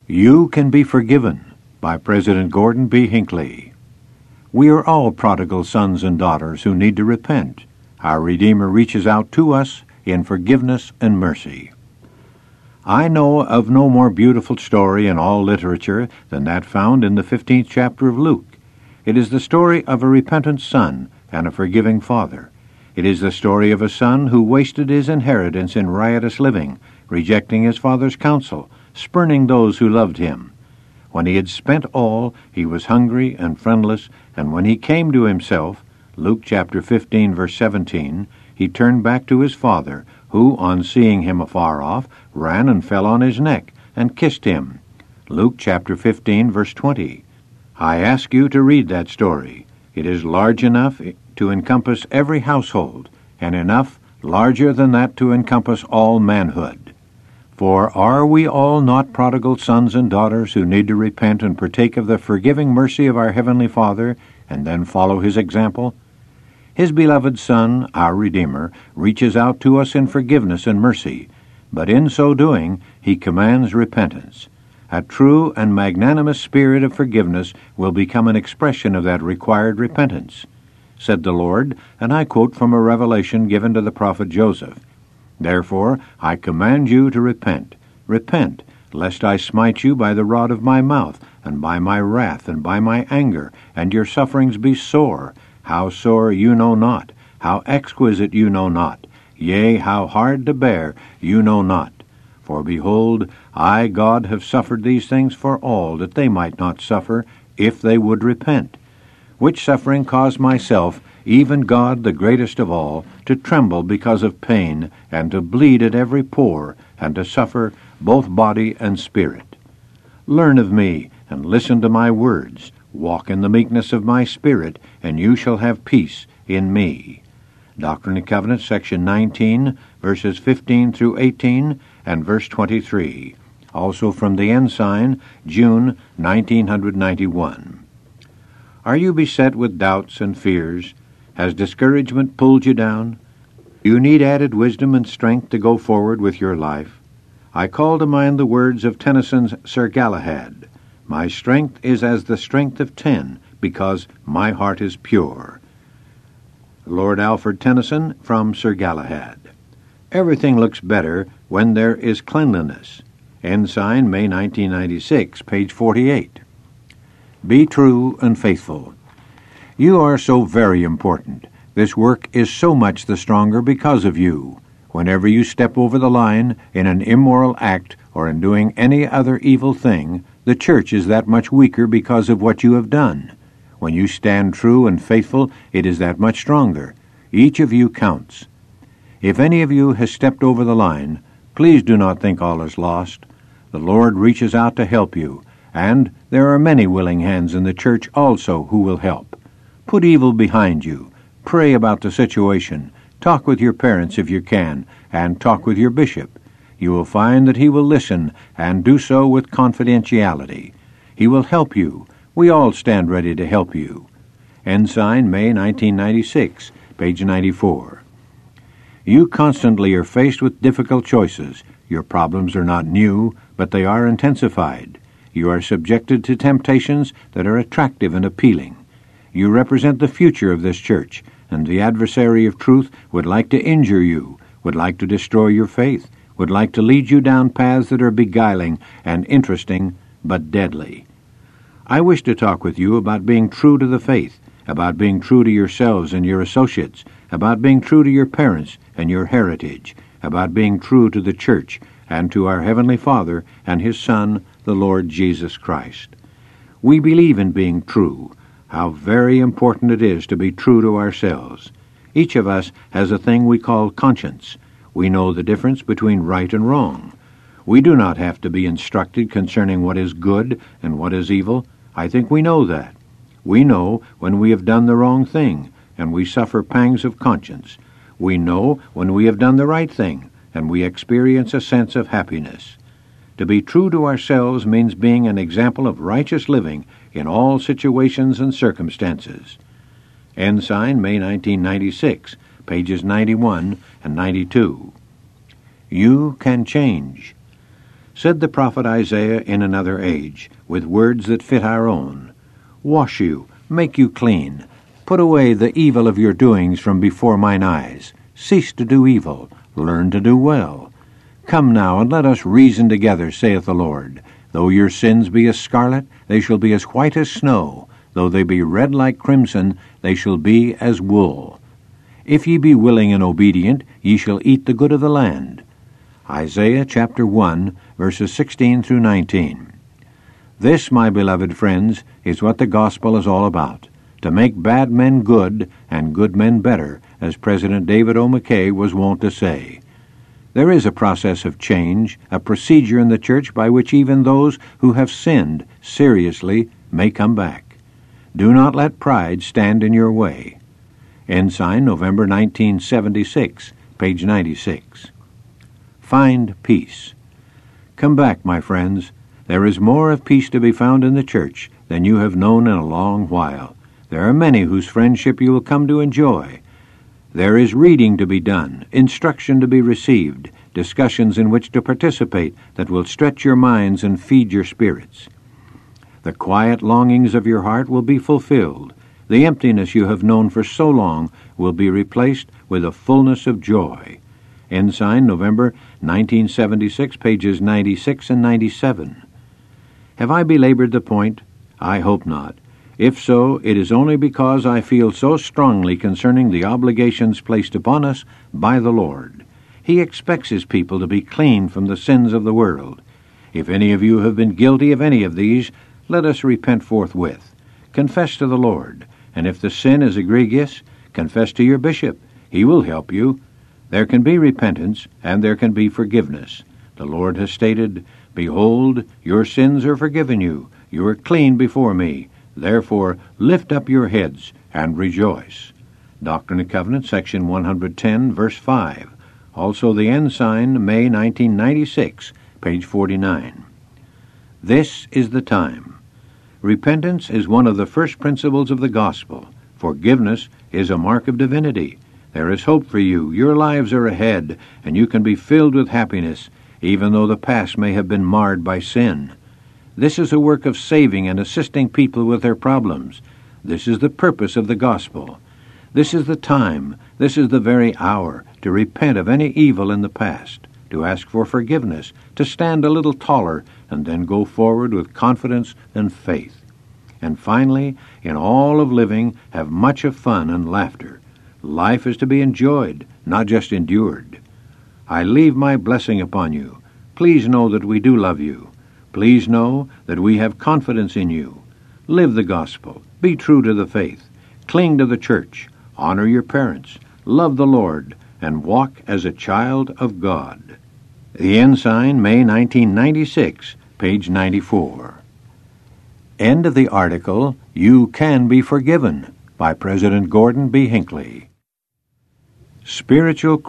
You Can Be Forgiven by President Gordon B. Hinckley. We are all prodigal sons and daughters who need to repent. Our Redeemer reaches out to us in forgiveness and mercy. I know of no more beautiful story in all literature than that found in the 15th chapter of Luke. It is the story of a repentant son and a forgiving father. It is the story of a son who wasted his inheritance in riotous living, rejecting his father's counsel, spurning those who loved him. When he had spent all, he was hungry and friendless, and when he came to himself, Luke chapter 15, verse 17, he turned back to his father, who, on seeing him afar off, ran and fell on his neck and kissed him. Luke chapter 15, verse 20. I ask you to read that story. It is large enough to encompass every household, and enough larger than that to encompass all manhood. For are we all not prodigal sons and daughters who need to repent and partake of the forgiving mercy of our Heavenly Father, and then follow His example? His beloved Son, our Redeemer, reaches out to us in forgiveness and mercy, but in so doing, He commands repentance. A true and magnanimous spirit of forgiveness will become an expression of that required repentance. Said the Lord, and I quote from a revelation given to the prophet Joseph, Therefore I command you to repent. Repent, lest I smite you by the rod of my mouth, and by my wrath, and by my anger, and your sufferings be sore. How sore you know not, how exquisite you know not, yea, how hard to bear you know not. For behold, I, God, have suffered these things for all, that they might not suffer, if they would repent. Which suffering caused myself, even God, the greatest of all, to tremble because of pain, and to bleed at every pore, and to suffer both body and spirit. Learn of me, and listen to my words. Walk in the meekness of my spirit, and you shall have peace in me. Doctrine and Covenants, section 19, verses 15 through 18, and verse 23. Also from the Ensign, June 1991. Are you beset with doubts and fears? Has discouragement pulled you down? You need added wisdom and strength to go forward with your life. I call to mind the words of Tennyson's Sir Galahad. My strength is as the strength of 10, because my heart is pure. Lord Alfred Tennyson from Sir Galahad. Everything looks better when there is cleanliness. Ensign, May 1996, page 48. Be true and faithful. You are so very important. This work is so much the stronger because of you. Whenever you step over the line in an immoral act or in doing any other evil thing, the church is that much weaker because of what you have done. When you stand true and faithful, it is that much stronger. Each of you counts. If any of you has stepped over the line, please do not think all is lost. The Lord reaches out to help you, and there are many willing hands in the church also who will help. Put evil behind you. Pray about the situation. Talk with your parents if you can, and talk with your bishop. You will find that he will listen, and do so with confidentiality. He will help you. We all stand ready to help you. Ensign, May 1996, page 94. You constantly are faced with difficult choices. Your problems are not new, but they are intensified. You are subjected to temptations that are attractive and appealing. You represent the future of this church, and the adversary of truth would like to injure you, would like to destroy your faith, would like to lead you down paths that are beguiling and interesting, but deadly. I wish to talk with you about being true to the faith, about being true to yourselves and your associates, about being true to your parents and your heritage, about being true to the church and to our Heavenly Father and His Son, the Lord Jesus Christ. We believe in being true. How very important it is to be true to ourselves. Each of us has a thing we call conscience. We know the difference between right and wrong. We do not have to be instructed concerning what is good and what is evil. I think we know that. We know when we have done the wrong thing, and we suffer pangs of conscience. We know when we have done the right thing, and we experience a sense of happiness. To be true to ourselves means being an example of righteous living in all situations and circumstances. Ensign, May 1996, pages 91 and 92. You can change. Said the prophet Isaiah in another age, with words that fit our own, "Wash you, make you clean. Put away the evil of your doings from before mine eyes. Cease to do evil, learn to do well. Come now, and let us reason together, saith the Lord. Though your sins be as scarlet, they shall be as white as snow. Though they be red like crimson, they shall be as wool. If ye be willing and obedient, ye shall eat the good of the land." Isaiah chapter 1, verses 16 through 19. This, my beloved friends, is what the gospel is all about, to make bad men good and good men better, as President David O. McKay was wont to say. There is a process of change, a procedure in the church by which even those who have sinned seriously may come back. Do not let pride stand in your way. Ensign, November 1976, page 96. Find peace. Come back, my friends. There is more of peace to be found in the church than you have known in a long while. There are many whose friendship you will come to enjoy. There is reading to be done, instruction to be received, discussions in which to participate that will stretch your minds and feed your spirits. The quiet longings of your heart will be fulfilled. The emptiness you have known for so long will be replaced with a fullness of joy. Ensign, November 1976, pages 96 and 97. Have I belabored the point? I hope not. If so, it is only because I feel so strongly concerning the obligations placed upon us by the Lord. He expects His people to be clean from the sins of the world. If any of you have been guilty of any of these, let us repent forthwith. Confess to the Lord, and if the sin is egregious, confess to your bishop. He will help you. There can be repentance, and there can be forgiveness. The Lord has stated, "Behold, your sins are forgiven you. You are clean before me. Therefore lift up your heads and rejoice." Doctrine and Covenants, section 110, verse 5. Also the Ensign, May 1996, page 49. This is the time. Repentance is one of the first principles of the gospel. Forgiveness is a mark of divinity. There is hope for you. Your lives are ahead, and you can be filled with happiness, even though the past may have been marred by sin. This is a work of saving and assisting people with their problems. This is the purpose of the gospel. This is the time, this is the very hour, to repent of any evil in the past, to ask for forgiveness, to stand a little taller, and then go forward with confidence and faith. And finally, in all of living, have much of fun and laughter. Life is to be enjoyed, not just endured. I leave my blessing upon you. Please know that we do love you. Please know that we have confidence in you. Live the gospel. Be true to the faith. Cling to the church. Honor your parents. Love the Lord. And walk as a child of God. The Ensign, May 1996, page 94. End of the article, You Can Be Forgiven, by President Gordon B. Hinckley. Spiritual